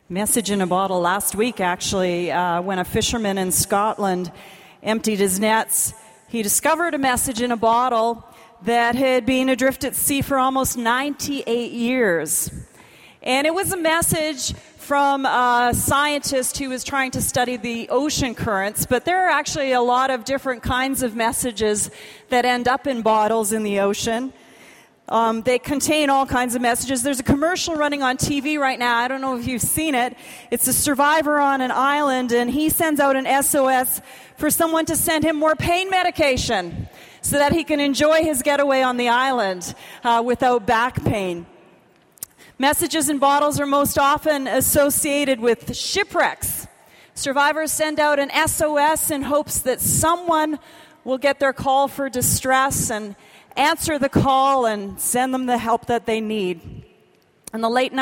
Message in a bottle last week, actually, when a fisherman in Scotland emptied his nets. He discovered a message in a bottle that had been adrift at sea for almost 98 years. And it was a message from a scientist who was trying to study the ocean currents, but there are actually a lot of different kinds of messages that end up in bottles in the ocean. They contain all kinds of messages. There's a commercial running on TV right now. I don't know if you've seen it. It's a survivor on an island, and he sends out an SOS for someone to send him more pain medication so that he can enjoy his getaway on the island without back pain. Messages in bottles are most often associated with shipwrecks. Survivors send out an SOS in hopes that someone will get their call for distress and answer the call and send them the help that they need. In the late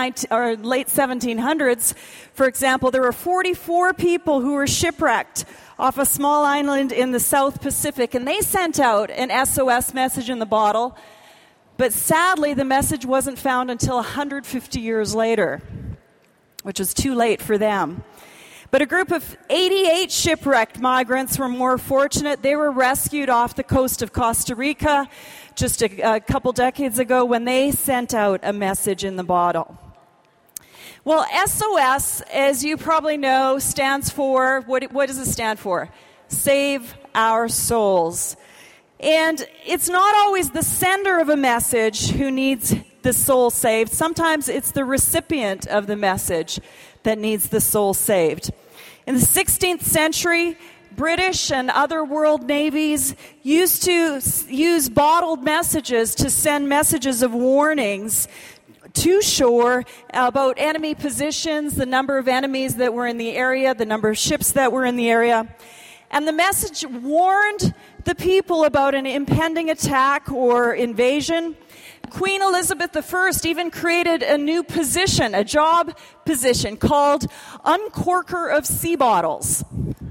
1700s, for example, there were 44 people who were shipwrecked off a small island in the South Pacific, and they sent out an SOS message in the bottle, but sadly the message wasn't found until 150 years later, which was too late for them. But a group of 88 shipwrecked migrants were more fortunate. They were rescued off the coast of Costa Rica just a couple decades ago when they sent out a message in the bottle. Well, SOS, as you probably know, stands for, what does it stand for? Save Our Souls. And it's not always the sender of a message who needs the soul saved. Sometimes it's the recipient of the message that needs the soul saved. In the 16th century, British and other world navies used to use bottled messages to send messages of warnings to shore about enemy positions, the number of enemies that were in the area, the number of ships that were in the area. And the message warned the people about an impending attack or invasion. Queen Elizabeth I even created a new position, a job position, called uncorker of sea bottles.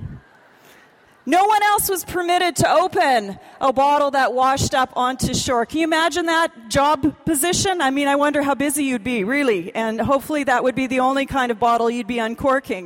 No one else was permitted to open a bottle that washed up onto shore. Can you imagine that job position? I mean, I wonder how busy you'd be, really. And hopefully that would be the only kind of bottle you'd be uncorking.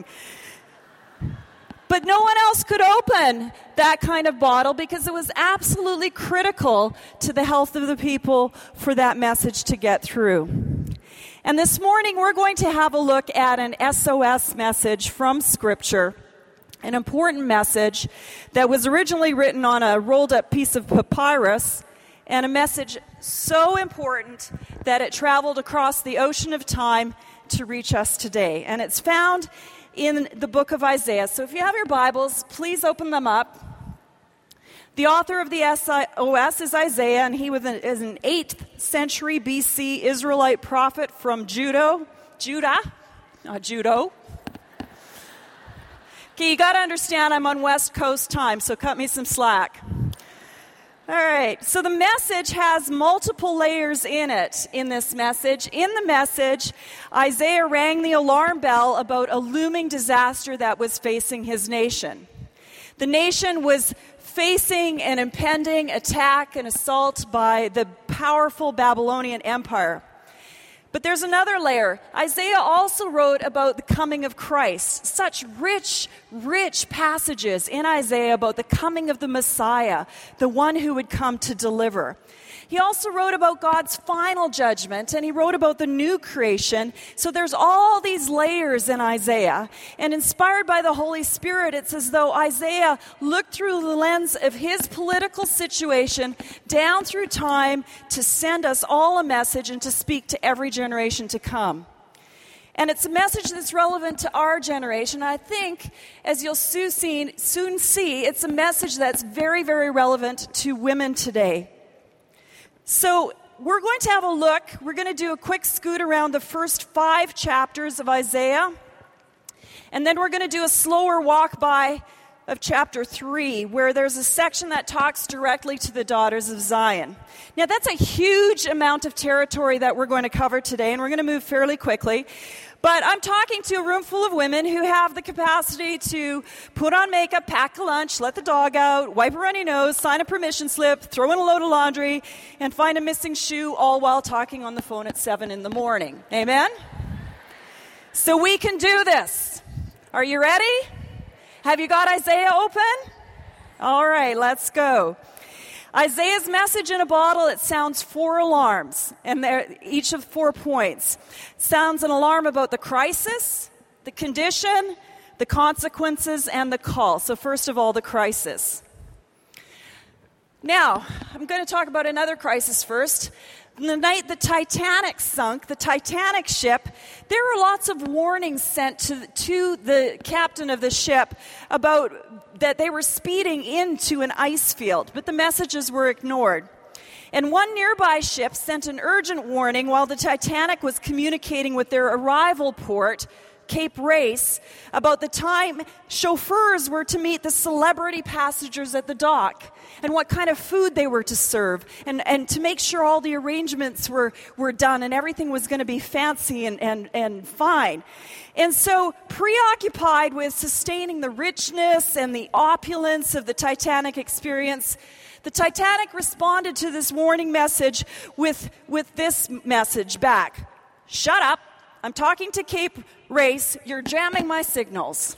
But no one else could open that kind of bottle because it was absolutely critical to the health of the people for that message to get through. And this morning we're going to have a look at an SOS message from Scripture, an important message that was originally written on a rolled up piece of papyrus, and a message so important that it traveled across the ocean of time to reach us today. And it's found in the book of Isaiah. So if you have your Bibles, please open them up. The author of the SOS is Isaiah, and he was an 8th century BC Israelite prophet from Judah, not Judo. Okay, you got to understand I'm on West Coast time, so cut me some slack. All right, so the message has multiple layers in it, in this message. In the message, Isaiah rang the alarm bell about a looming disaster that was facing his nation. The nation was facing an impending attack and assault by the powerful Babylonian Empire. But there's another layer. Isaiah also wrote about the coming of Christ. Such rich, rich passages in Isaiah about the coming of the Messiah, the one who would come to deliver. He also wrote about God's final judgment, and he wrote about the new creation. So there's all these layers in Isaiah. And inspired by the Holy Spirit, it's as though Isaiah looked through the lens of his political situation down through time to send us all a message and to speak to every generation to come. And it's a message that's relevant to our generation. I think, as you'll soon see, it's a message that's very, very relevant to women today. So we're going to have a look. We're going to do a quick scoot around the first 5 chapters of Isaiah. And then we're going to do a slower walk by of chapter 3, where there's a section that talks directly to the daughters of Zion. Now, that's a huge amount of territory that we're going to cover today, and we're going to move fairly quickly. But I'm talking to a room full of women who have the capacity to put on makeup, pack a lunch, let the dog out, wipe a runny nose, sign a permission slip, throw in a load of laundry, and find a missing shoe, all while talking on the phone at 7 in the morning. Amen? So we can do this. Are you ready? Have you got Isaiah open? All right, let's go. Isaiah's message in a bottle, it sounds 4 alarms, and they're each of 4 points. It sounds an alarm about the crisis, the condition, the consequences, and the call. So first of all, the crisis. Now, I'm going to talk about another crisis first. The night the Titanic sunk, the Titanic ship, there were lots of warnings sent to the captain of the ship about that they were speeding into an ice field, but the messages were ignored. And one nearby ship sent an urgent warning while the Titanic was communicating with their arrival port, Cape Race, about the time chauffeurs were to meet the celebrity passengers at the dock and what kind of food they were to serve and to make sure all the arrangements were done and everything was going to be fancy and fine. And so, preoccupied with sustaining the richness and the opulence of the Titanic experience, the Titanic responded to this warning message with this message back. Shut up. I'm talking to Cape Race. You're jamming my signals.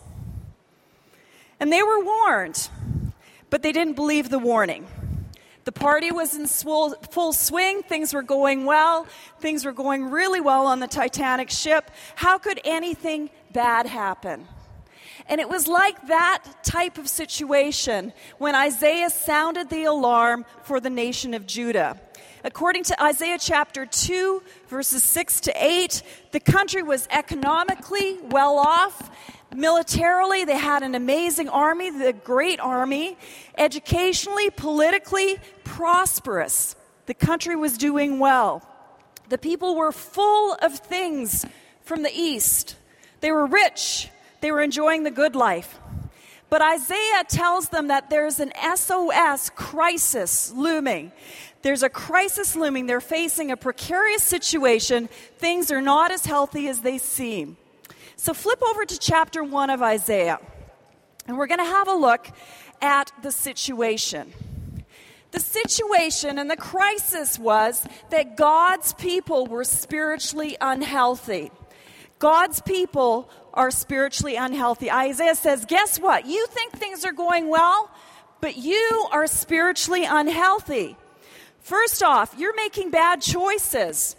And they were warned, but they didn't believe the warning. The party was in full swing. Things were going well. Things were going really well on the Titanic ship. How could anything bad happen? And it was like that type of situation when Isaiah sounded the alarm for the nation of Judah. According to Isaiah chapter 2, verses 6 to 8, the country was economically well off. Militarily, they had an amazing army, the great army. Educationally, politically, prosperous. The country was doing well. The people were full of things from the east. They were rich. They were enjoying the good life. But Isaiah tells them that there's an SOS crisis looming. There's a crisis looming. They're facing a precarious situation. Things are not as healthy as they seem. So flip over to chapter 1 of Isaiah, and we're going to have a look at the situation. The situation and the crisis was that God's people were spiritually unhealthy. God's people are spiritually unhealthy. Isaiah says, guess what? You think things are going well, but you are spiritually unhealthy. First off, you're making bad choices.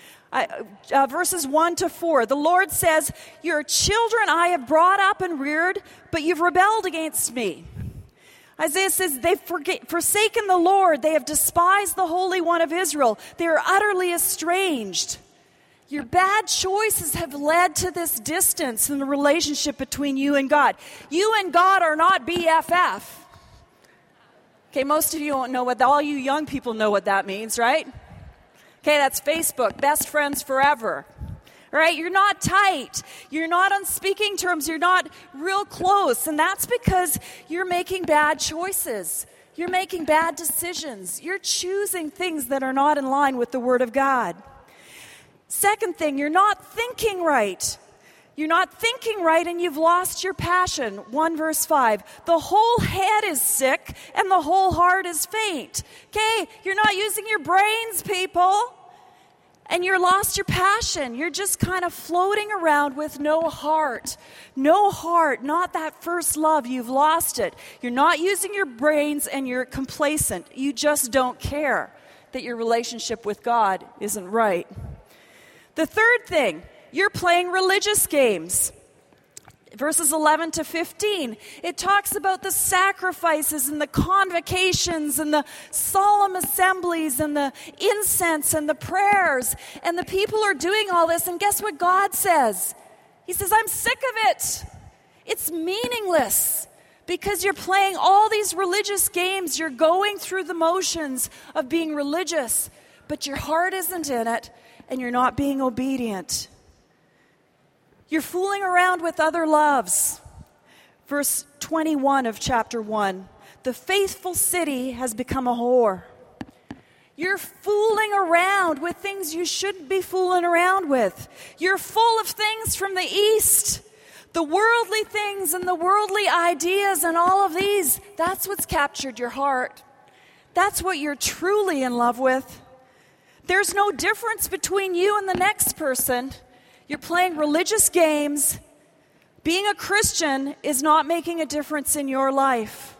Verses 1 to 4, the Lord says, your children I have brought up and reared, but you've rebelled against me. Isaiah says, they've forsaken the Lord. They have despised the Holy One of Israel. They are utterly estranged. Your bad choices have led to this distance in the relationship between you and God. You and God are not BFF. Okay, most of you don't know all you young people know what that means, right? Okay, that's Facebook, best friends forever. Right? You're not tight. You're not on speaking terms. You're not real close. And that's because you're making bad choices. You're making bad decisions. You're choosing things that are not in line with the Word of God. Second thing, you're not thinking right. You're not thinking right and you've lost your passion. 1 verse 5. The whole head is sick and the whole heart is faint. Okay, you're not using your brains, people. And you're lost your passion. You're just kind of floating around with no heart. No heart, not that first love. You've lost it. You're not using your brains and you're complacent. You just don't care that your relationship with God isn't right. The third thing, you're playing religious games. Verses 11 to 15, it talks about the sacrifices and the convocations and the solemn assemblies and the incense and the prayers. And the people are doing all this, and guess what God says? He says, I'm sick of it. It's meaningless because you're playing all these religious games. You're going through the motions of being religious, but your heart isn't in it, and you're not being obedient. You're fooling around with other loves. Verse 21 of chapter 1. The faithful city has become a whore. You're fooling around with things you shouldn't be fooling around with. You're full of things from the east. The worldly things and the worldly ideas and all of these. That's what's captured your heart. That's what you're truly in love with. There's no difference between you and the next person. You're playing religious games. Being a Christian is not making a difference in your life.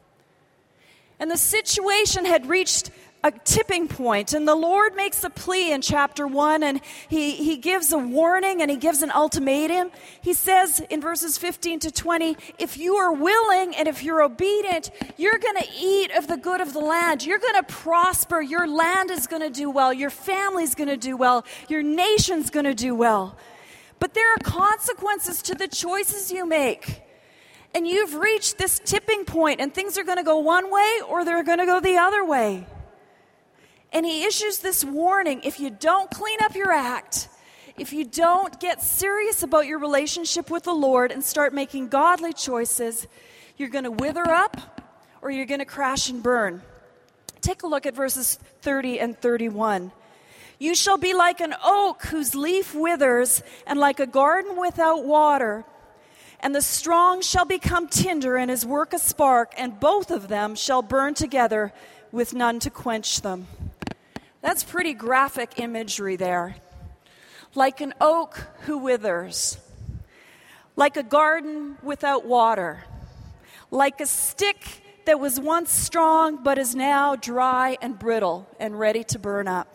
And the situation had reached a tipping point, and the Lord makes a plea in chapter 1, and he gives a warning and he gives an ultimatum. He says in verses 15 to 20, if you are willing and if you're obedient, you're going to eat of the good of the land. You're going to prosper. Your land is going to do well. Your family's going to do well. Your nation's going to do well. But there are consequences to the choices you make. And you've reached this tipping point, and things are going to go one way or they're going to go the other way. And he issues this warning: if you don't clean up your act, if you don't get serious about your relationship with the Lord and start making godly choices, you're going to wither up or you're going to crash and burn. Take a look at verses 30 and 31. You shall be like an oak whose leaf withers, and like a garden without water. And the strong shall become tinder, and his work a spark, and both of them shall burn together with none to quench them. That's pretty graphic imagery there. Like an oak who withers. Like a garden without water. Like a stick that was once strong but is now dry and brittle and ready to burn up.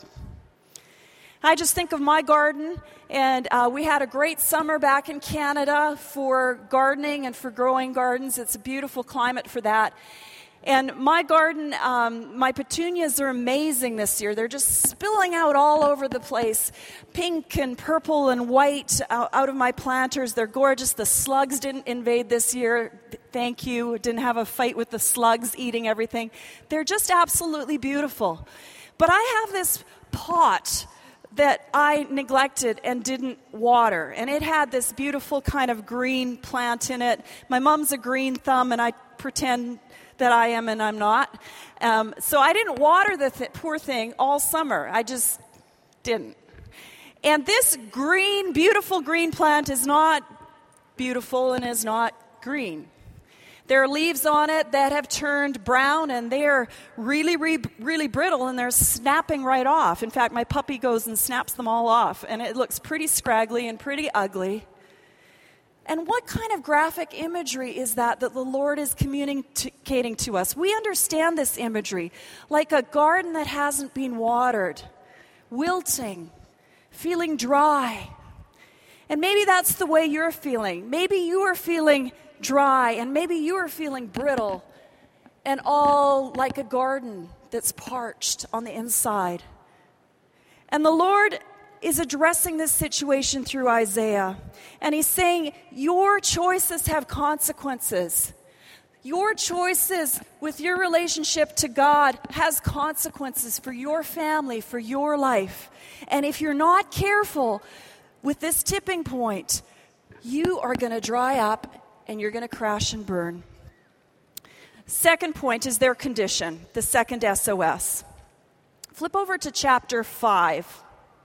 I just think of my garden, and we had a great summer back in Canada for gardening and for growing gardens. It's a beautiful climate for that. And my garden, my petunias are amazing this year. They're just spilling out all over the place. Pink and purple and white out of my planters. They're gorgeous. The slugs didn't invade this year. Thank you. Didn't have a fight with the slugs eating everything. They're just absolutely beautiful. But I have this pot that I neglected and didn't water. And it had this beautiful kind of green plant in it. My mom's a green thumb, and I pretend that I am and I'm not. So I didn't water the poor thing all summer. I just didn't. And this green, beautiful green plant is not beautiful and is not green. There are leaves on it that have turned brown, and they're really, really brittle, and they're snapping right off. In fact, my puppy goes and snaps them all off, and it looks pretty scraggly and pretty ugly. And what kind of graphic imagery is that the Lord is communicating to us? We understand this imagery like a garden that hasn't been watered, wilting, feeling dry. And maybe that's the way you're feeling. Maybe you are feeling dry, and maybe you are feeling brittle and all like a garden that's parched on the inside. And the Lord is addressing this situation through Isaiah. And he's saying, your choices have consequences. Your choices with your relationship to God has consequences for your family, for your life. And if you're not careful with this tipping point, you are going to dry up and you're going to crash and burn. Second point is their condition, the second SOS. Flip over to chapter 5.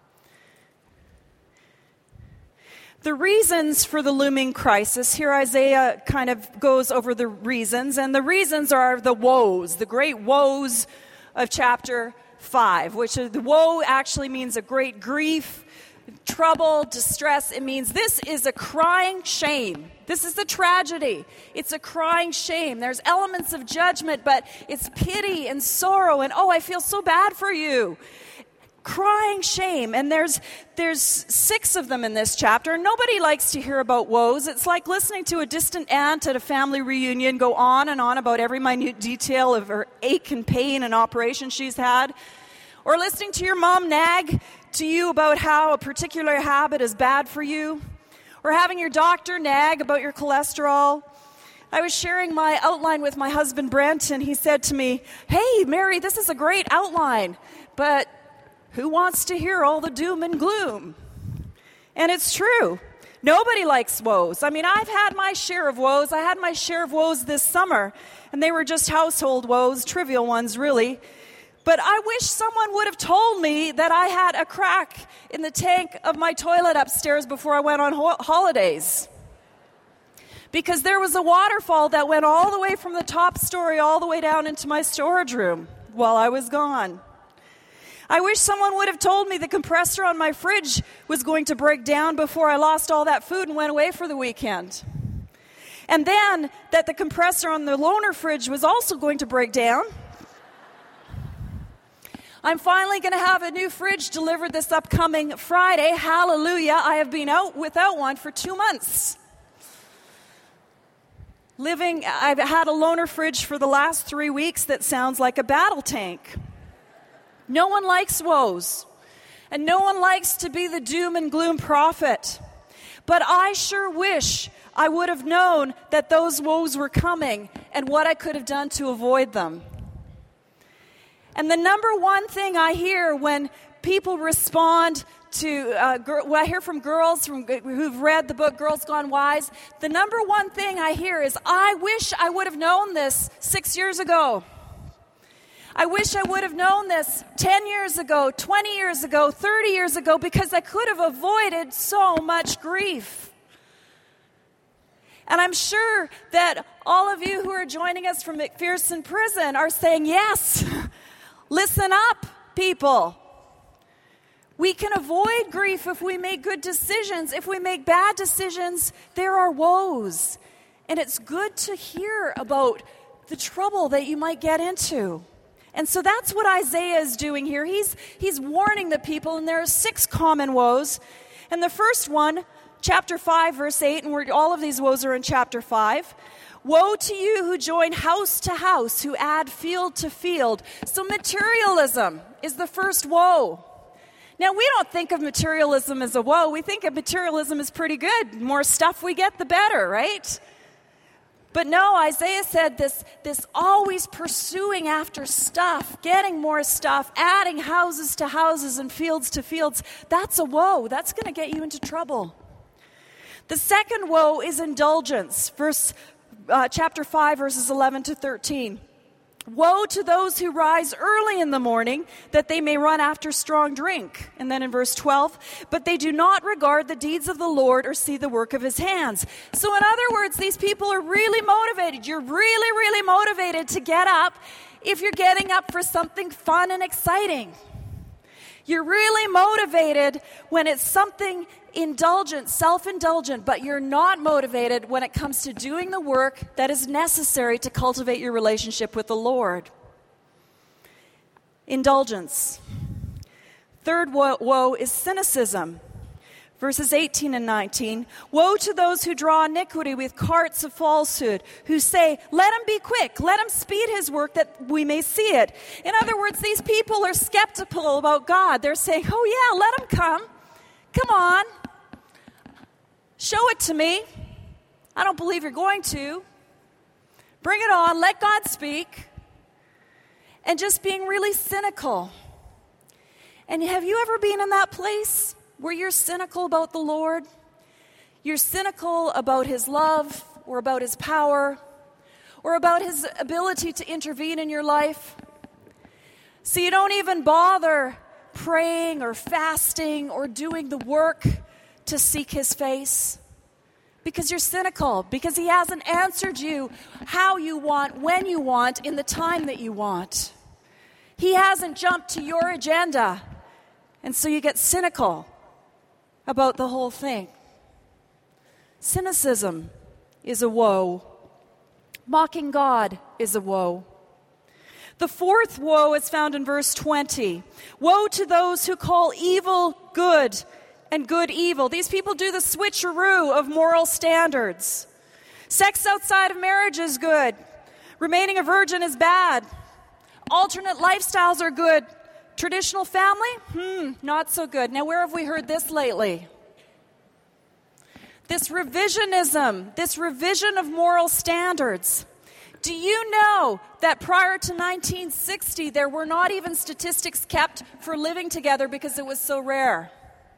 The reasons for the looming crisis. Here Isaiah kind of goes over the reasons, and the reasons are the woes, the great woes of chapter 5, which is, the woe actually means a great grief, trouble, distress. It means this is a crying shame. This is the tragedy. It's a crying shame. There's elements of judgment, but it's pity and sorrow and, oh, I feel so bad for you. Crying shame. And there's 6 of them in this chapter. Nobody likes to hear about woes. It's like listening to a distant aunt at a family reunion go on and on about every minute detail of her ache and pain and operation she's had. Or listening to your mom nag to you about how a particular habit is bad for you. Or having your doctor nag about your cholesterol. I was sharing my outline with my husband Brent, and he said to me, "Hey, Mary, this is a great outline, but who wants to hear all the doom and gloom?" And it's true. Nobody likes woes. I mean, I've had my share of woes. I had my share of woes this summer, and they were just household woes, trivial ones, really. But I wish someone would have told me that I had a crack in the tank of my toilet upstairs before I went on holidays. Because there was a waterfall that went all the way from the top story all the way down into my storage room while I was gone. I wish someone would have told me the compressor on my fridge was going to break down before I lost all that food and went away for the weekend. And then that the compressor on the loaner fridge was also going to break down. I'm finally going to have a new fridge delivered this upcoming Friday. Hallelujah. I have been out without one for 2 months. I've had a loaner fridge for the last 3 weeks that sounds like a battle tank. No one likes woes, and no one likes to be the doom and gloom prophet. But I sure wish I would have known that those woes were coming and what I could have done to avoid them. And the number one thing I hear when people respond to, what I hear from girls who've read the book Girls Gone Wise, the number one thing I hear is, I wish I would have known this 6 years ago. I wish I would have known this 10 years ago, 20 years ago, 30 years ago, because I could have avoided so much grief. And I'm sure that all of you who are joining us from McPherson Prison are saying, yes, listen up, people. We can avoid grief if we make good decisions. If we make bad decisions, there are woes. And it's good to hear about the trouble that you might get into. And so that's what Isaiah is doing here. He's warning the people, and there are 6 common woes. And the first one, chapter 5, verse 8, and all of these woes are in chapter 5. Woe to you who join house to house, who add field to field. So materialism is the first woe. Now, we don't think of materialism as a woe. We think of materialism as pretty good. The more stuff we get, the better, right? But no, Isaiah said this always pursuing after stuff, getting more stuff, adding houses to houses and fields to fields, that's a woe. That's going to get you into trouble. The second woe is indulgence, chapter 5, verses 11 to 13. Woe to those who rise early in the morning, that they may run after strong drink. And then in verse 12, but they do not regard the deeds of the Lord or see the work of his hands. So in other words, these people are really motivated. You're really, really motivated to get up if you're getting up for something fun and exciting. You're really motivated when it's something indulgent, self-indulgent, but you're not motivated when it comes to doing the work that is necessary to cultivate your relationship with the Lord. Indulgence. Third woe is cynicism. Verses 18 and 19. Woe to those who draw iniquity with carts of falsehood, who say, let him be quick, let him speed his work that we may see it. In other words, these people are skeptical about God. They're saying, oh yeah, let him come. Come on. Show it to me. I don't believe you're going to. Bring it on. Let God speak. And just being really cynical. And have you ever been in that place where you're cynical about the Lord? You're cynical about his love or about his power or about his ability to intervene in your life. So you don't even bother praying or fasting or doing the work to seek his face because you're cynical, because he hasn't answered you how you want, when you want, in the time that you want. He hasn't jumped to your agenda, and so you get cynical about the whole thing. Cynicism is a woe. Mocking God is a woe. The fourth woe is found in verse 20. Woe to those who call evil good and good evil. These people do the switcheroo of moral standards. Sex outside of marriage is good. Remaining a virgin is bad. Alternate lifestyles are good. Traditional family? Not so good. Now, where have we heard this lately? This revisionism, this revision of moral standards. Do you know that prior to 1960, there were not even statistics kept for living together because it was so rare?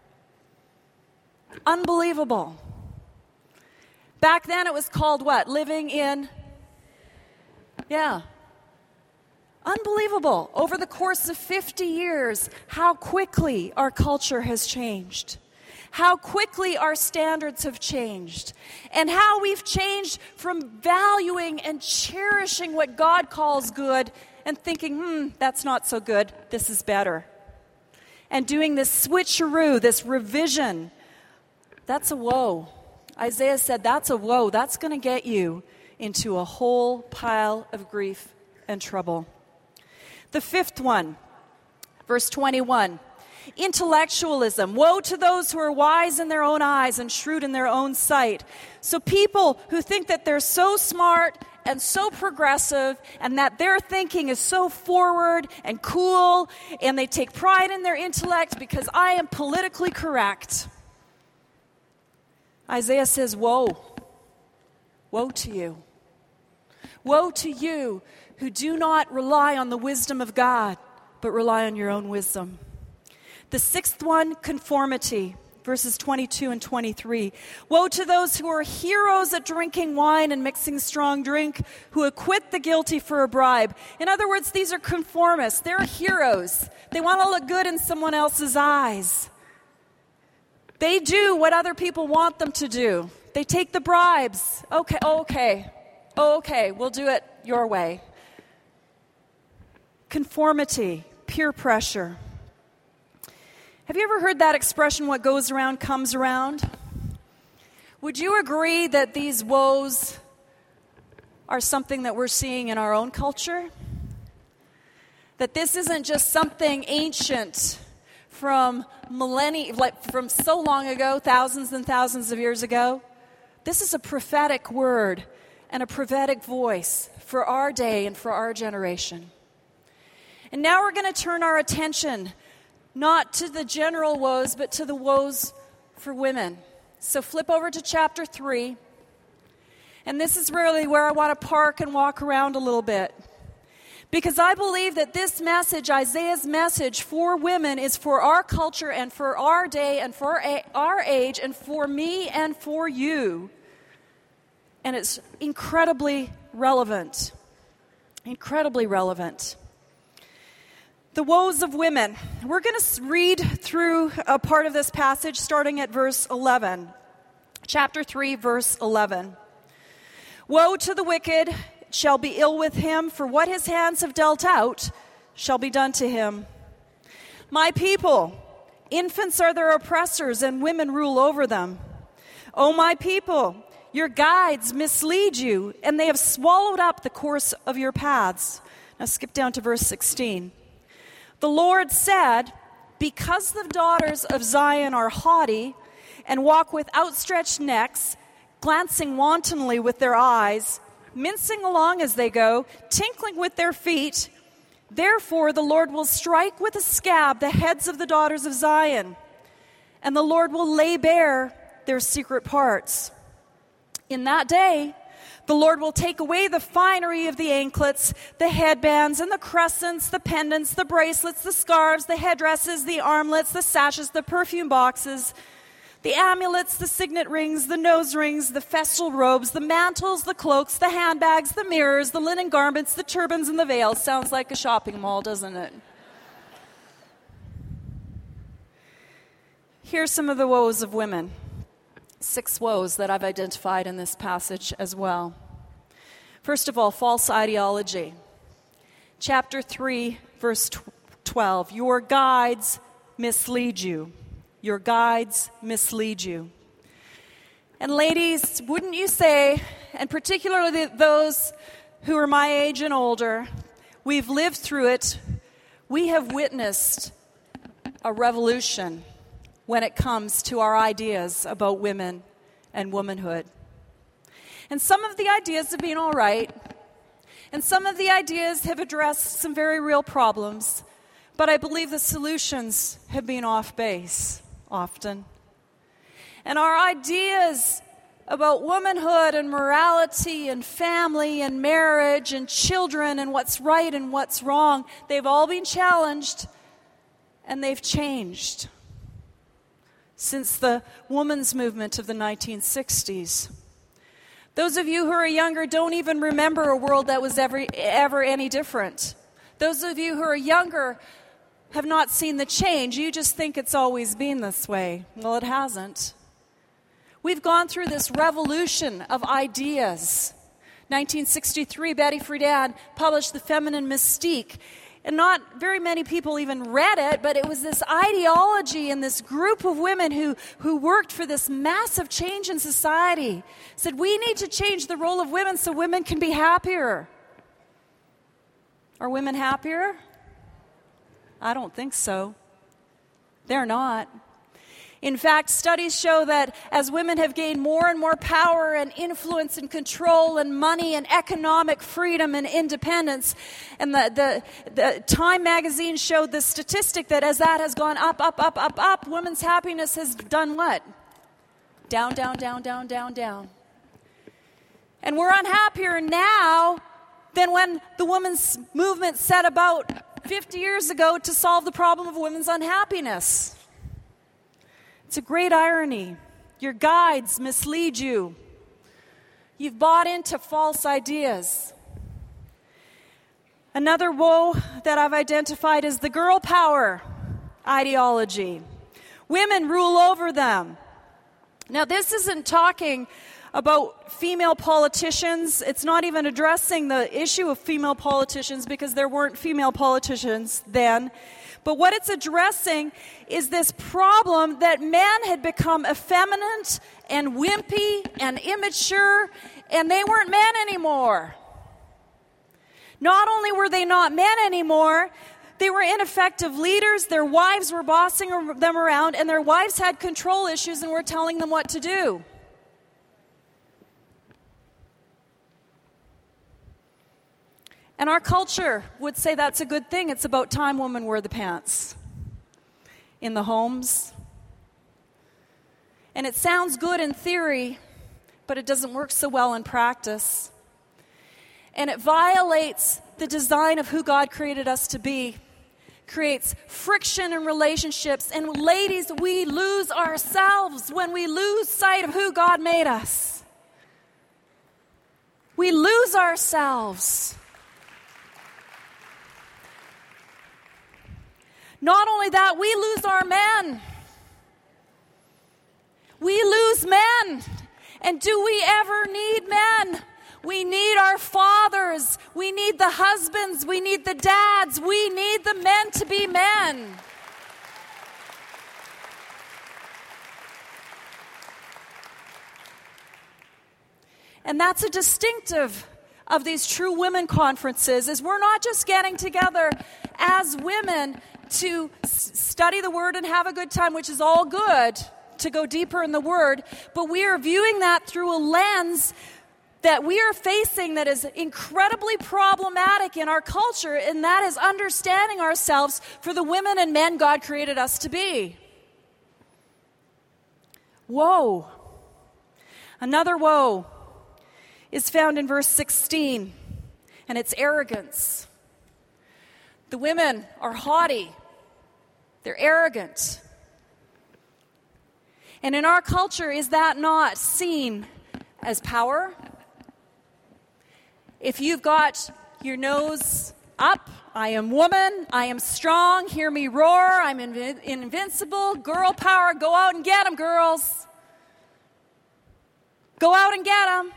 Unbelievable. Back then it was called what? Living in? Yeah. Unbelievable. Over the course of 50 years, how quickly our culture has changed. How quickly our standards have changed. And how we've changed from valuing and cherishing what God calls good and thinking, that's not so good, this is better. and doing this switcheroo, this revision, that's a woe. Isaiah said that's a woe. That's going to get you into a whole pile of grief and trouble. The fifth one, verse 21, intellectualism. Woe to those who are wise in their own eyes and shrewd in their own sight. So people who think that they're so smart and so progressive and that their thinking is so forward and cool, and they take pride in their intellect because I am politically correct. Isaiah says, woe. Woe to you. Woe to you who do not rely on the wisdom of God, but rely on your own wisdom. The sixth one, conformity, verses 22 and 23. Woe to those who are heroes at drinking wine and mixing strong drink, who acquit the guilty for a bribe. In other words, these are conformists. They're heroes. They want to look good in someone else's eyes. They do what other people want them to do. They take the bribes. Okay, we'll do it your way. Conformity, peer pressure. Have you ever heard that expression, what goes around comes around? Would you agree that these woes are something that we're seeing in our own culture? That this isn't just something ancient from millennia, like from so long ago, thousands and thousands of years ago. This is a prophetic word and a prophetic voice for our day and for our generation. And now we're going to turn our attention not to the general woes, but to the woes for women. So flip over to chapter 3. And this is really where I want to park and walk around a little bit. Because I believe that this message, Isaiah's message for women, is for our culture and for our day and for our age and for me and for you. And it's incredibly relevant. Incredibly relevant. The woes of women. We're going to read through a part of this passage starting at verse 11. Chapter 3, verse 11. Woe to the wicked, it shall be ill with him, for what his hands have dealt out shall be done to him. My people, infants are their oppressors, and women rule over them. O my people, your guides mislead you, and they have swallowed up the course of your paths. Now skip down to verse 16. The Lord said, because the daughters of Zion are haughty and walk with outstretched necks, glancing wantonly with their eyes, mincing along as they go, tinkling with their feet, therefore the Lord will strike with a scab the heads of the daughters of Zion, and the Lord will lay bare their secret parts. In that day, the Lord will take away the finery of the anklets, the headbands, and the crescents, the pendants, the bracelets, the scarves, the headdresses, the armlets, the sashes, the perfume boxes, the amulets, the signet rings, the nose rings, the festal robes, the mantles, the cloaks, the handbags, the mirrors, the linen garments, the turbans, and the veils. Sounds like a shopping mall, doesn't it? Here's some of the woes of women. 6 woes that I've identified in this passage as well. First of all, false ideology. Chapter 3, verse 12. Your guides mislead you. Your guides mislead you. And ladies, wouldn't you say, and particularly those who are my age and older, we've lived through it, we have witnessed a revolution when it comes to our ideas about women and womanhood. And some of the ideas have been all right, and some of the ideas have addressed some very real problems, but I believe the solutions have been off base often. And our ideas about womanhood and morality and family and marriage and children and what's right and what's wrong, they've all been challenged and they've changed since the women's movement of the 1960s. Those of you who are younger don't even remember a world that was ever any different. Those of you who are younger have not seen the change. You just think it's always been this way. Well, it hasn't. We've gone through this revolution of ideas. 1963, Betty Friedan published The Feminine Mystique. And not very many people even read it, but it was this ideology and this group of women who worked for this massive change in society. Said, we need to change the role of women so women can be happier. Are women happier? I don't think so. They're not. In fact, studies show that as women have gained more and more power and influence and control and money and economic freedom and independence, and the Time magazine showed the statistic that as that has gone up, women's happiness has done what? Down, down, down, down, down, down. And we're unhappier now than when the women's movement set about 50 years ago to solve the problem of women's unhappiness. It's a great irony. Your guides mislead you. You've bought into false ideas. Another woe that I've identified is the girl power ideology. Women rule over them. Now, this isn't talking about female politicians. It's not even addressing the issue of female politicians because there weren't female politicians then. But what it's addressing is this problem that men had become effeminate and wimpy and immature, and they weren't men anymore. Not only were they not men anymore, they were ineffective leaders. Their wives were bossing them around, and their wives had control issues and were telling them what to do. And our culture would say that's a good thing. It's about time women wear the pants in the homes. And it sounds good in theory, but it doesn't work so well in practice. And it violates the design of who God created us to be. Creates friction in relationships. And ladies, we lose ourselves when we lose sight of who God made us. We lose ourselves. Not only that, we lose our men. We lose men. And do we ever need men? We need our fathers. We need the husbands. We need the dads. We need the men to be men. And that's a distinctive of these true women conferences, is we're not just getting together as women to study the Word and have a good time, which is all good, to go deeper in the Word, but we are viewing that through a lens that we are facing that is incredibly problematic in our culture, and that is understanding ourselves for the women and men God created us to be. Woe. Another woe is found in verse 16, and it's arrogance. The women are haughty. They're arrogant. And in our culture, is that not seen as power? If you've got your nose up, I am woman, I am strong, hear me roar, I'm invincible, girl power, go out and get them, girls. Go out and get them.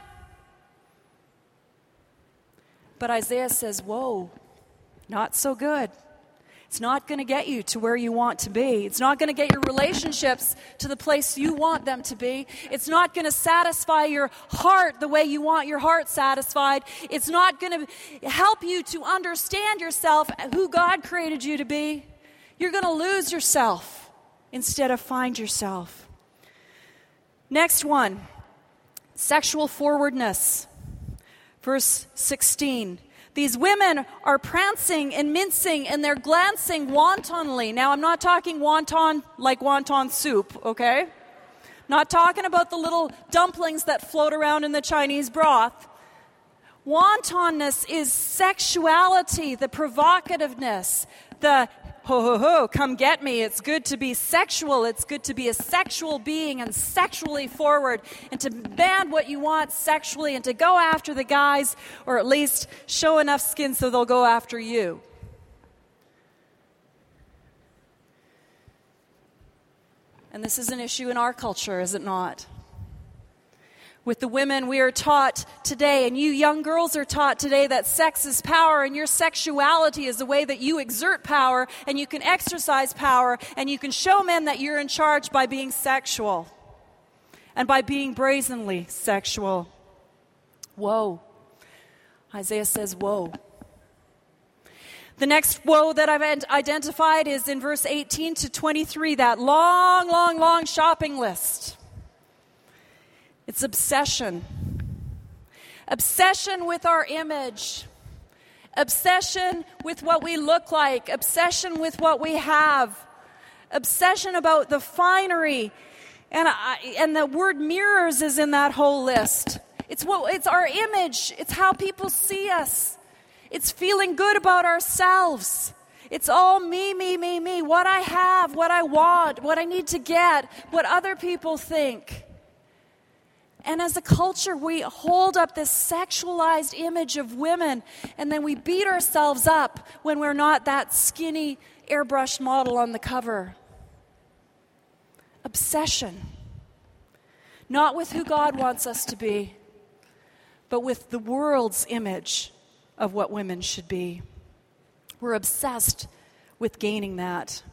But Isaiah says, whoa. Not so good. It's not going to get you to where you want to be. It's not going to get your relationships to the place you want them to be. It's not going to satisfy your heart the way you want your heart satisfied. It's not going to help you to understand yourself, who God created you to be. You're going to lose yourself instead of find yourself. Next one, sexual forwardness. Verse 16. These women are prancing and mincing, and they're glancing wantonly. Now, I'm not talking wonton like wonton soup, okay? Not talking about the little dumplings that float around in the Chinese broth. Wantonness is sexuality, the provocativeness, the ho, come get me. It's good to be sexual. It's good to be a sexual being and sexually forward and to demand what you want sexually and to go after the guys, or at least show enough skin so they'll go after you. And this is an issue in our culture, is it not? With the women, we are taught today, and you young girls are taught today, that sex is power, and your sexuality is the way that you exert power, and you can exercise power, and you can show men that you're in charge by being sexual, and by being brazenly sexual. Woe. Isaiah says, woe. The next woe that I've identified is in verse 18 to 23, that long, long, long shopping list. It's obsession. Obsession with our image. Obsession with what we look like. Obsession with what we have. Obsession about the finery. And the word mirrors is in that whole list. It's our image. It's how people see us. It's feeling good about ourselves. It's all me, me, me, me. What I have, what I want, what I need to get, what other people think. And as a culture, we hold up this sexualized image of women, and then we beat ourselves up when we're not that skinny, airbrushed model on the cover. Obsession. Not with who God wants us to be, but with the world's image of what women should be. We're obsessed with gaining that.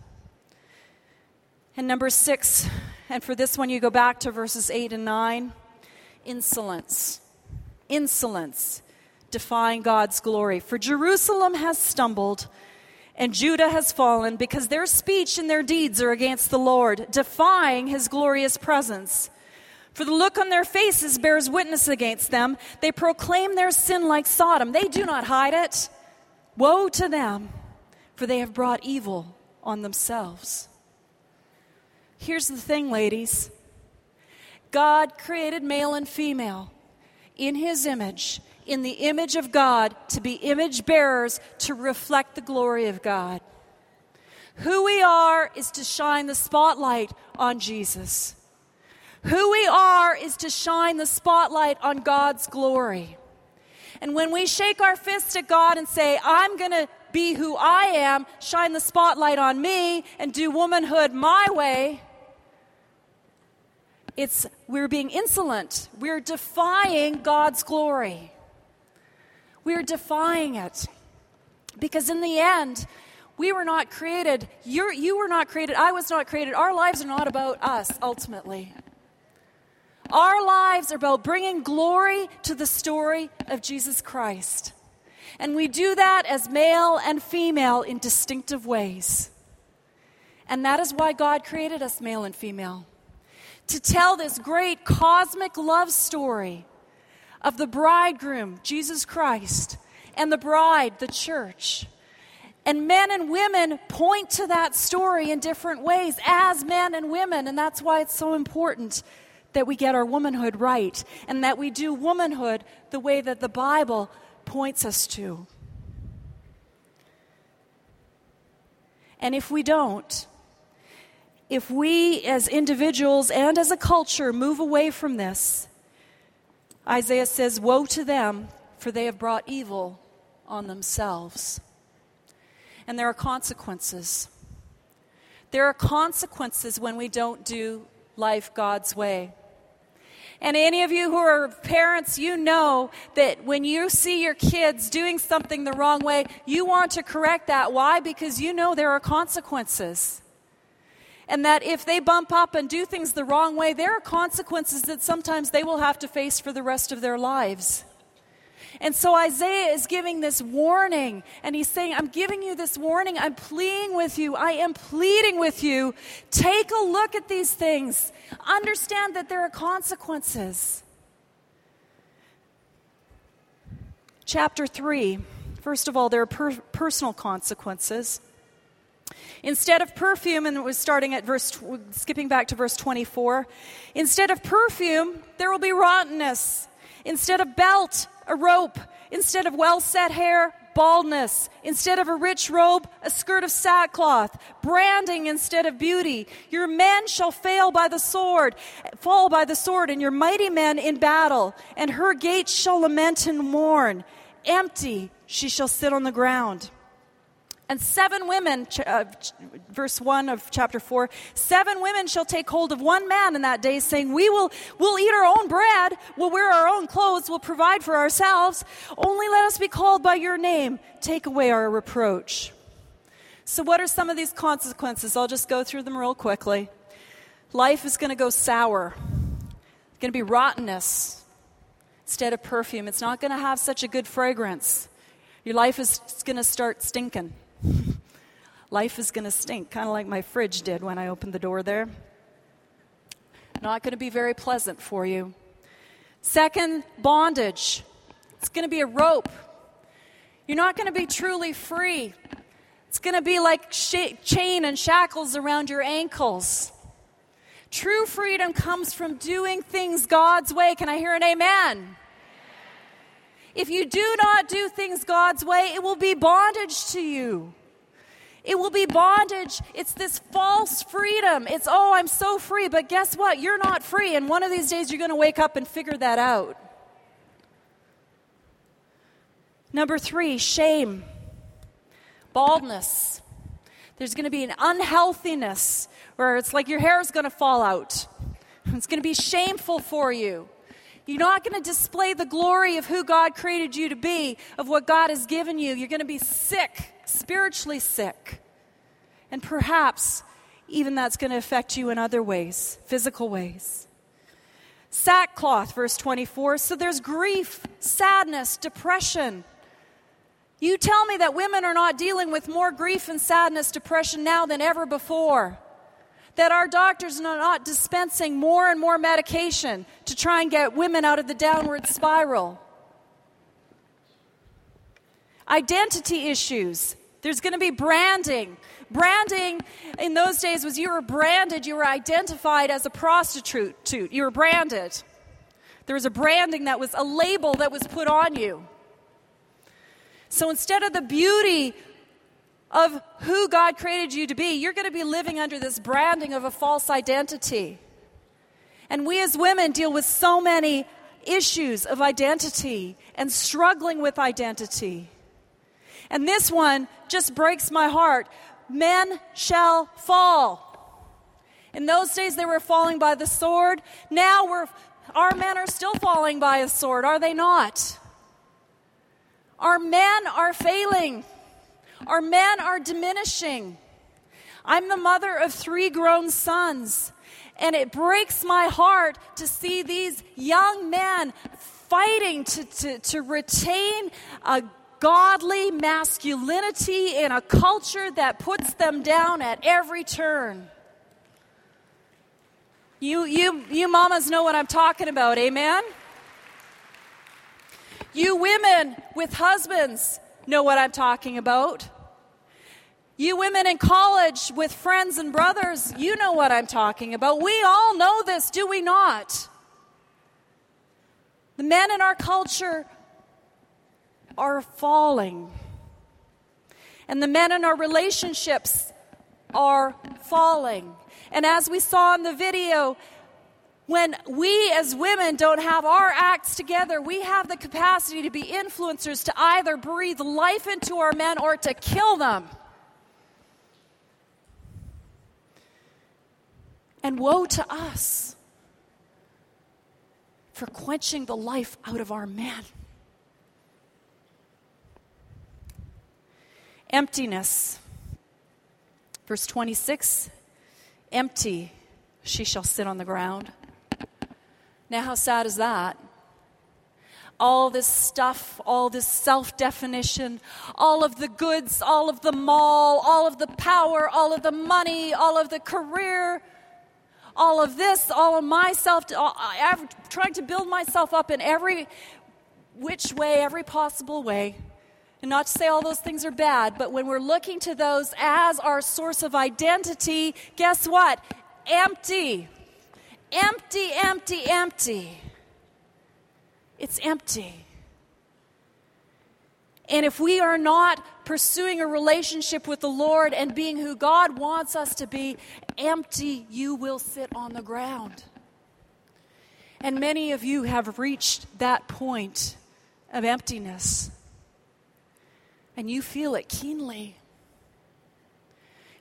And number 6, and for this one you go back to verses 8 and 9, insolence. Insolence, defying God's glory. For Jerusalem has stumbled, and Judah has fallen, because their speech and their deeds are against the Lord, defying his glorious presence. For the look on their faces bears witness against them. They proclaim their sin like Sodom. They do not hide it. Woe to them, for they have brought evil on themselves. Here's the thing, ladies. God created male and female in his image, in the image of God, to be image bearers, to reflect the glory of God. Who we are is to shine the spotlight on Jesus. Who we are is to shine the spotlight on God's glory. And when we shake our fist at God and say, I'm going to be who I am, shine the spotlight on me, and do womanhood my way, we're being insolent. We're defying God's glory. We're defying it. Because in the end, we were not created. You were not created. I was not created. Our lives are not about us, ultimately. Our lives are about bringing glory to the story of Jesus Christ. And we do that as male and female in distinctive ways. And that is why God created us male and female. To tell this great cosmic love story of the bridegroom, Jesus Christ, and the bride, the church. And men and women point to that story in different ways as men and women. And that's why it's so important that we get our womanhood right, and that we do womanhood the way that the Bible points us to. And if we don't, if we as individuals and as a culture move away from this, Isaiah says, woe to them, for they have brought evil on themselves. And there are consequences. There are consequences when we don't do life God's way. And any of you who are parents, you know that when you see your kids doing something the wrong way, you want to correct that. Why? Because you know there are consequences. And that if they bump up and do things the wrong way, there are consequences that sometimes they will have to face for the rest of their lives. And so Isaiah is giving this warning, and he's saying, I'm giving you this warning. I'm pleading with you. I am pleading with you. Take a look at these things. Understand that there are consequences. Chapter 3. First of all, there are personal consequences. Instead of perfume, and it was starting at skipping back to verse 24. Instead of perfume, there will be rottenness. Instead of belt, a rope. Instead of well-set hair, baldness. Instead of a rich robe, a skirt of sackcloth. Branding instead of beauty. Your men shall fall by the sword, and your mighty men in battle. And her gates shall lament and mourn. Empty, she shall sit on the ground. And 7 women, verse 1 of chapter 4, 7 women shall take hold of one man in that day, saying, we'll eat our own bread, we'll wear our own clothes, we'll provide for ourselves. Only let us be called by your name. Take away our reproach. So what are some of these consequences? I'll just go through them real quickly. Life is going to go sour. It's going to be rottenness instead of perfume. It's not going to have such a good fragrance. Your life is going to start stinking. Life is going to stink, kind of like my fridge did when I opened the door there. Not going to be very pleasant for you. Second, bondage. It's going to be a rope. You're not going to be truly free. It's going to be like chain and shackles around your ankles. True freedom comes from doing things God's way. Can I hear an amen? If you do not do things God's way, it will be bondage to you. It will be bondage. It's this false freedom. It's, oh, I'm so free. But guess what? You're not free. And one of these days you're going to wake up and figure that out. Number 3, shame. Baldness. There's going to be an unhealthiness where it's like your hair is going to fall out. It's going to be shameful for you. You're not going to display the glory of who God created you to be, of what God has given you. You're going to be sick, spiritually sick. And perhaps even that's going to affect you in other ways, physical ways. Sackcloth, verse 24. So there's grief, sadness, depression. You tell me that women are not dealing with more grief and sadness, depression now than ever before. That our doctors are not dispensing more and more medication to try and get women out of the downward spiral. Identity issues. There's going to be branding. Branding in those days was you were branded, you were identified as a prostitute. You were branded. There was a branding that was a label that was put on you. So instead of the beauty of who God created you to be, you're going to be living under this branding of a false identity. And we as women deal with so many issues of identity and struggling with identity. And this one just breaks my heart. Men shall fall. In those days they were falling by the sword. Now our men are still falling by a sword, are they not? Our men are failing. Our men are diminishing. I'm the mother of 3 grown sons, and it breaks my heart to see these young men fighting to retain a godly masculinity in a culture that puts them down at every turn. You mamas know what I'm talking about, amen? You women with husbands know what I'm talking about. You women in college with friends and brothers, you know what I'm talking about. We all know this, do we not? The men in our culture are falling. And the men in our relationships are falling. And as we saw in the video, when we as women don't have our acts together, we have the capacity to be influencers, to either breathe life into our men or to kill them. And woe to us for quenching the life out of our men. Emptiness. Verse 26, empty she shall sit on the ground. Now, how sad is that? All this stuff, all this self-definition, all of the goods, all of the mall, all of the power, all of the money, all of the career, all of this, all of myself, I'm trying to build myself up in every which way, every possible way. And not to say all those things are bad, but when we're looking to those as our source of identity, guess what? Empty. Empty, empty, empty. It's empty. And if we are not pursuing a relationship with the Lord and being who God wants us to be, empty, you will sit on the ground. And many of you have reached that point of emptiness. And you feel it keenly.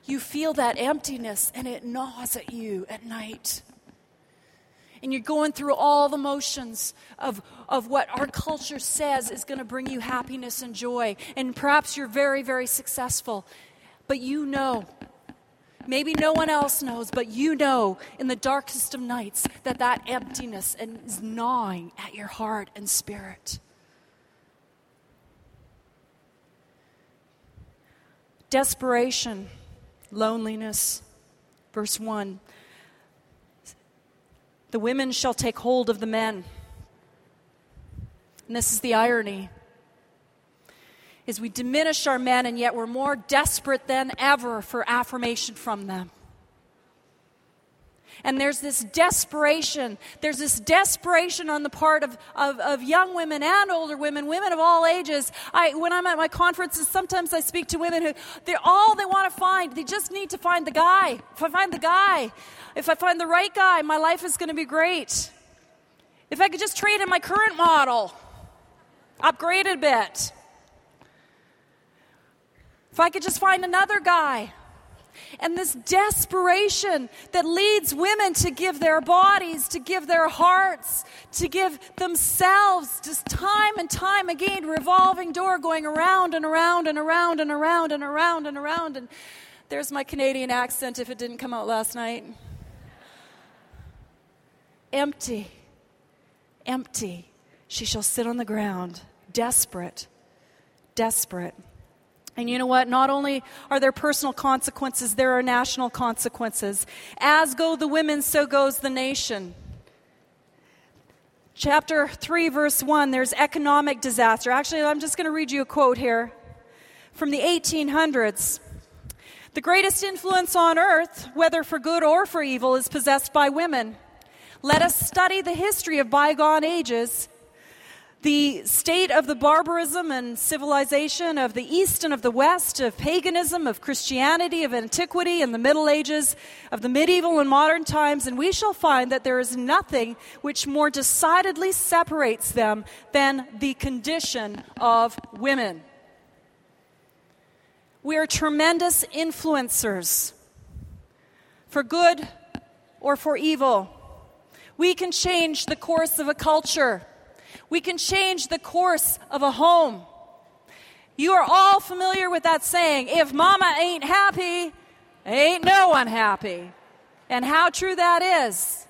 you feel that emptiness and it gnaws at you at night. And you're going through all the motions of what our culture says is going to bring you happiness and joy. And perhaps you're very, very successful. But you know, maybe no one else knows, but you know in the darkest of nights that emptiness is gnawing at your heart and spirit. Desperation, loneliness. Verse 1. The women shall take hold of the men. And this is the irony. Is we diminish our men, and yet we're more desperate than ever for affirmation from them. And there's this desperation. There's this desperation on the part of young women and older women of all ages. When I'm at my conferences, sometimes I speak to women who, all they want to find, they just need to find the guy. If I find the guy, if I find the right guy, my life is going to be great. If I could just trade in my current model, upgrade it a bit. If I could just find another guy. And this desperation that leads women to give their bodies, to give their hearts, to give themselves, just time and time again, revolving door going around and around and around and around and around and around. And there's my Canadian accent if it didn't come out last night. Empty, empty. She shall sit on the ground, desperate, desperate. And you know what? Not only are there personal consequences, there are national consequences. As go the women, so goes the nation. Chapter 3, verse 1, there's economic disaster. Actually, I'm just going to read you a quote here from the 1800s. The greatest influence on earth, whether for good or for evil, is possessed by women. Let us study the history of bygone ages, the state of the barbarism and civilization of the East and of the West, of paganism, of Christianity, of antiquity and the Middle Ages, of the medieval and modern times, and we shall find that there is nothing which more decidedly separates them than the condition of women. We are tremendous influencers, for good or for evil. We can change the course of a culture. We can change the course of a home. You are all familiar with that saying, if mama ain't happy, ain't no one happy. And how true that is.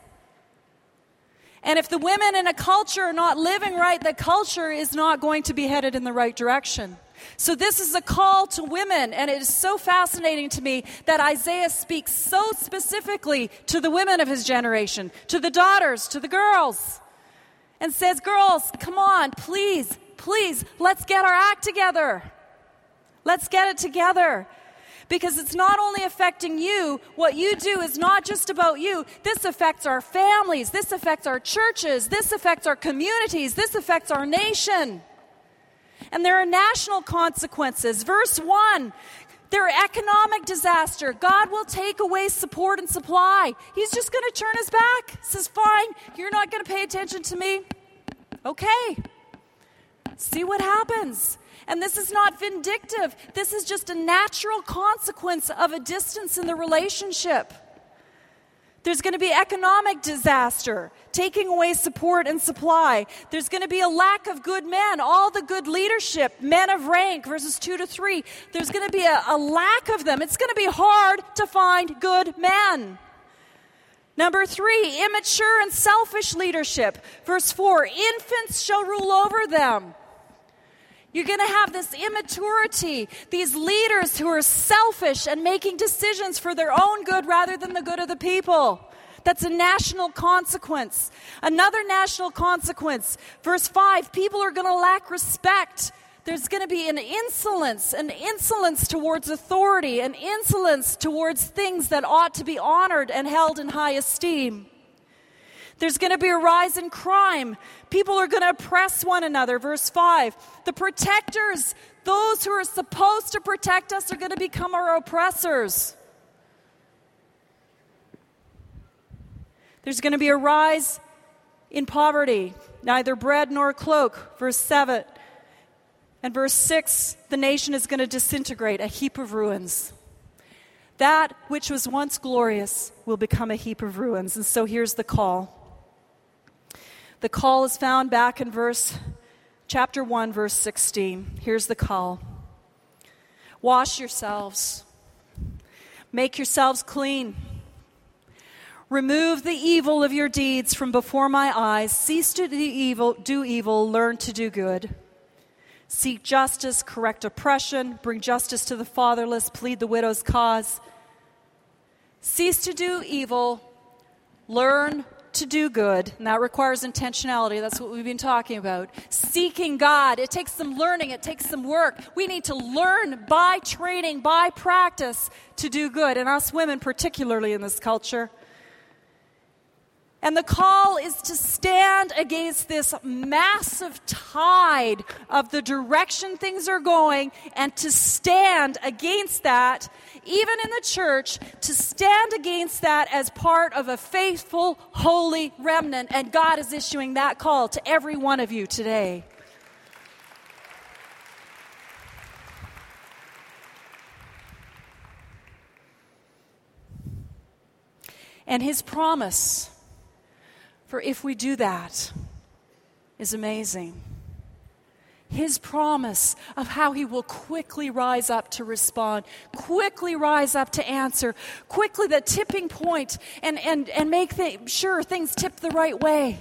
And if the women in a culture are not living right, the culture is not going to be headed in the right direction. So this is a call to women, and it is so fascinating to me that Isaiah speaks so specifically to the women of his generation, to the daughters, to the girls. And says, girls, come on, please, let's get our act together. Let's get it together. Because it's not only affecting you, what you do is not just about you. This affects our families, this affects our churches, this affects our communities, this affects our nation. And there are national consequences. Verse 1, their economic disaster. God will take away support and supply. He's just going to turn his back. Says, fine, you're not going to pay attention to me. Okay. See what happens. And this is not vindictive. This is just a natural consequence of a distance in the relationship. There's going to be economic disaster, taking away support and supply. There's going to be a lack of good men, all the good leadership, men of rank, verses 2 to 3. There's going to be a lack of them. It's going to be hard to find good men. Number 3, immature and selfish leadership. Verse 4, infants shall rule over them. You're going to have this immaturity, these leaders who are selfish and making decisions for their own good rather than the good of the people. That's a national consequence. Another national consequence, verse 5, people are going to lack respect. There's going to be an insolence towards authority, an insolence towards things that ought to be honored and held in high esteem. There's going to be a rise in crime. People are going to oppress one another. Verse 5, the protectors, those who are supposed to protect us, are going to become our oppressors. There's going to be a rise in poverty, neither bread nor cloak. Verse 7. And verse 6, the nation is going to disintegrate, a heap of ruins. That which was once glorious will become a heap of ruins. And so here's the call. The call is found back in chapter 1, verse 16. Here's the call. Wash yourselves. Make yourselves clean. Remove the evil of your deeds from before my eyes. Cease to do evil, learn to do good. Seek justice, correct oppression, bring justice to the fatherless, plead the widow's cause. Cease to do evil, learn to do good. And that requires intentionality. That's what we've been talking about. Seeking God. It takes some learning. It takes some work. We need to learn by training, by practice to do good. And us women, particularly in this culture. And the call is to stand against this massive tide of the direction things are going, and to stand against that, even in the church, to stand against that as part of a faithful, holy remnant. And God is issuing that call to every one of you today. And His promise, for if we do that, is amazing. His promise of how He will quickly rise up to respond, quickly rise up to answer, quickly the tipping point, and make sure things tip the right way.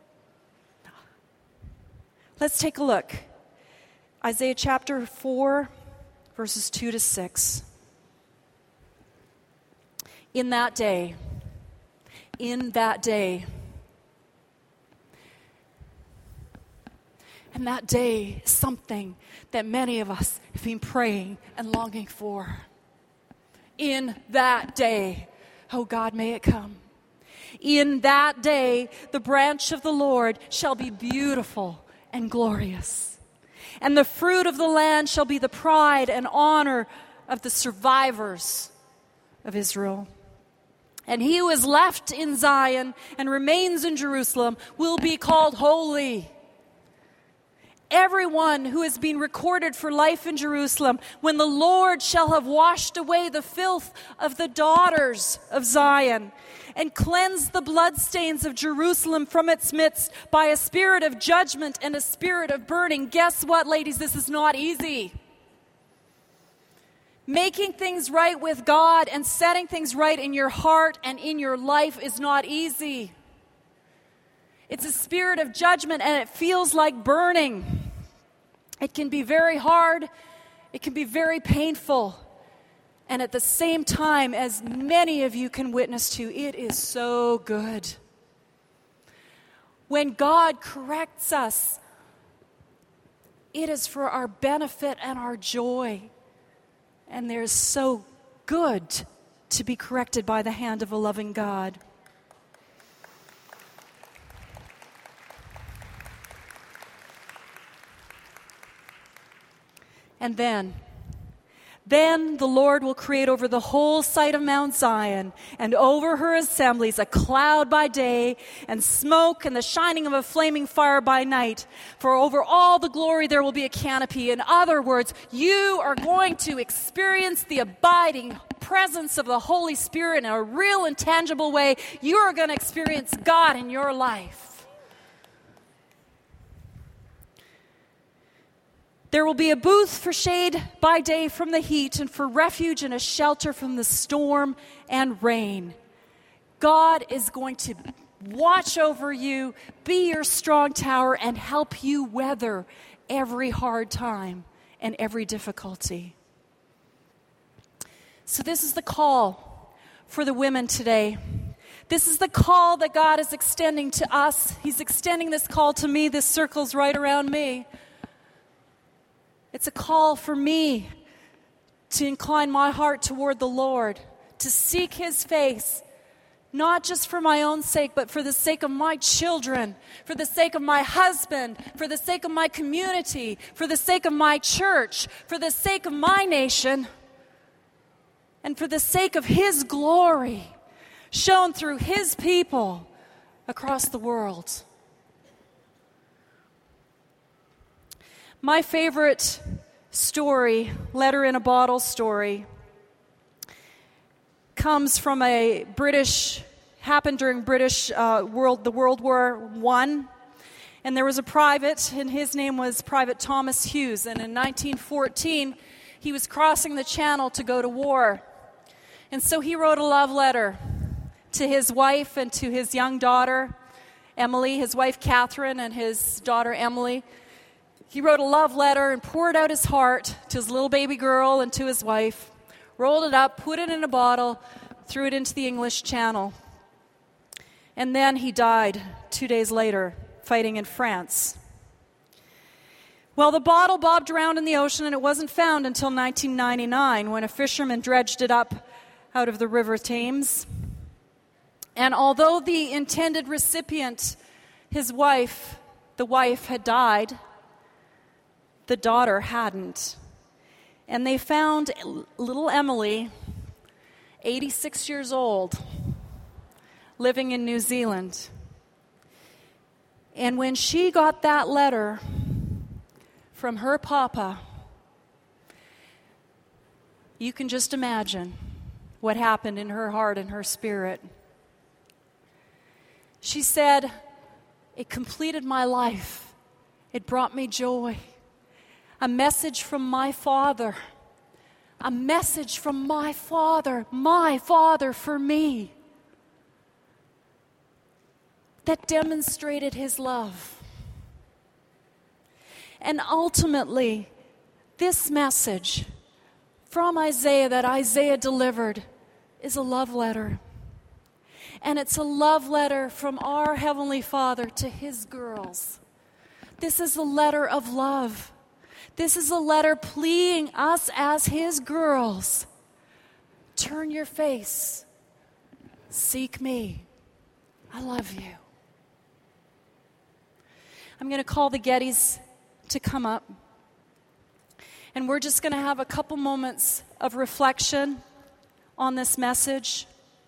Let's take a look. Isaiah chapter 4, verses 2 to 6. In that day, and that day is something that many of us have been praying and longing for. In that day, oh God, may it come. In that day, the branch of the Lord shall be beautiful and glorious. And the fruit of the land shall be the pride and honor of the survivors of Israel. And he who is left in Zion and remains in Jerusalem will be called holy. Everyone who has been recorded for life in Jerusalem, when the Lord shall have washed away the filth of the daughters of Zion and cleansed the bloodstains of Jerusalem from its midst by a spirit of judgment and a spirit of burning. Guess what, ladies? This is not easy. Making things right with God and setting things right in your heart and in your life is not easy. It's a spirit of judgment, and it feels like burning. It can be very hard. It can be very painful. And at the same time, as many of you can witness to, it is so good. When God corrects us, it is for our benefit and our joy. And there's so good to be corrected by the hand of a loving God. And then the Lord will create over the whole site of Mount Zion and over her assemblies a cloud by day and smoke and the shining of a flaming fire by night. For over all the glory there will be a canopy. In other words, you are going to experience the abiding presence of the Holy Spirit in a real and tangible way. You are going to experience God in your life. There will be a booth for shade by day from the heat and for refuge and a shelter from the storm and rain. God is going to watch over you, be your strong tower, and help you weather every hard time and every difficulty. So this is the call for the women today. This is the call that God is extending to us. He's extending this call to me. This circle's right around me. It's a call for me to incline my heart toward the Lord, to seek His face, not just for my own sake, but for the sake of my children, for the sake of my husband, for the sake of my community, for the sake of my church, for the sake of my nation, and for the sake of His glory shown through His people across the world. My favorite story, letter in a bottle story, comes from happened during the World War I. And there was a private, and his name was Private Thomas Hughes. And in 1914, he was crossing the channel to go to war. And so he wrote a love letter to his wife and to his young daughter, Emily, his wife Catherine and his daughter Emily. He wrote a love letter and poured out his heart to his little baby girl and to his wife, rolled it up, put it in a bottle, threw it into the English Channel. And then he died 2 days later, fighting in France. Well, the bottle bobbed around in the ocean, and it wasn't found until 1999 when a fisherman dredged it up out of the River Thames. And although the intended recipient, the wife had died, the daughter hadn't. And they found little Emily, 86 years old, living in New Zealand. And when she got that letter from her papa, you can just imagine what happened in her heart and her spirit. She said, "It completed my life. It brought me joy. A message from my Father. A message from my Father for me, that demonstrated his love." And ultimately, this message from Isaiah that Isaiah delivered is a love letter. And it's a love letter from our Heavenly Father to his girls. This is a letter of love. This is a letter pleading us as his girls. Turn your face. Seek me. I love you. I'm going to call the Gettys to come up. And we're just going to have a couple moments of reflection on this message.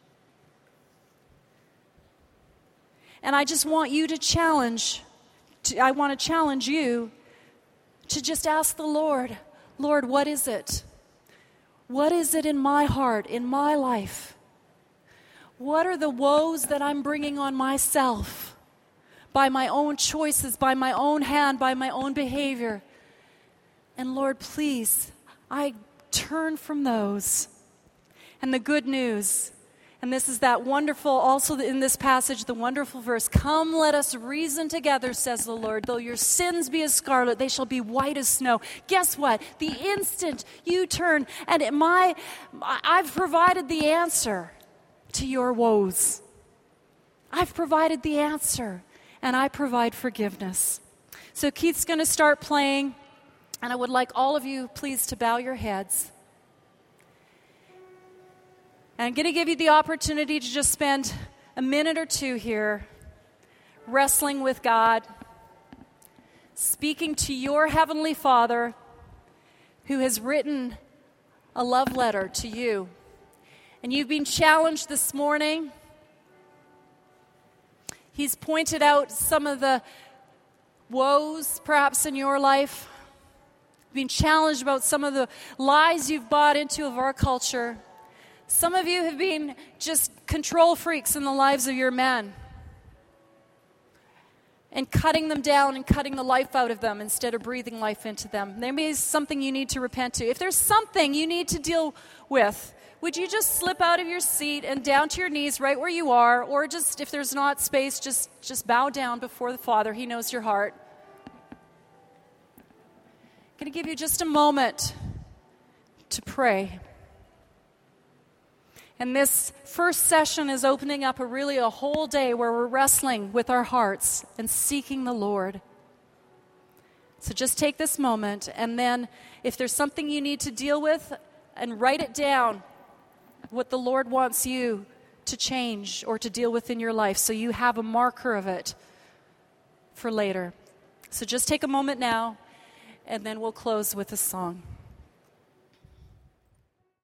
And I just want you to I want to challenge you to just ask the Lord, "Lord, what is it? What is it in my heart, in my life? What are the woes that I'm bringing on myself by my own choices, by my own hand, by my own behavior? And Lord, please, I turn from those." And the good news, and this is that wonderful, also in this passage, the wonderful verse, "Come, let us reason together, says the Lord. Though your sins be as scarlet, they shall be white as snow." Guess what? The instant you turn, and I've provided the answer to your woes. I've provided the answer, and I provide forgiveness. So Keith's going to start playing, and I would like all of you, please, to bow your heads. And I'm going to give you the opportunity to just spend a minute or two here wrestling with God, speaking to your Heavenly Father who has written a love letter to you. And you've been challenged this morning. He's pointed out some of the woes perhaps in your life. You've been challenged about some of the lies you've bought into of our culture. Some of you have been just control freaks in the lives of your men and cutting them down and cutting the life out of them instead of breathing life into them. There may be something you need to repent to. If there's something you need to deal with, would you just slip out of your seat and down to your knees right where you are, or just, if there's not space, just bow down before the Father. He knows your heart. I'm going to give you just a moment to pray. And this first session is opening up a whole day where we're wrestling with our hearts and seeking the Lord. So just take this moment, and then if there's something you need to deal with, and write it down, what the Lord wants you to change or to deal with in your life, so you have a marker of it for later. So just take a moment now, and then we'll close with a song.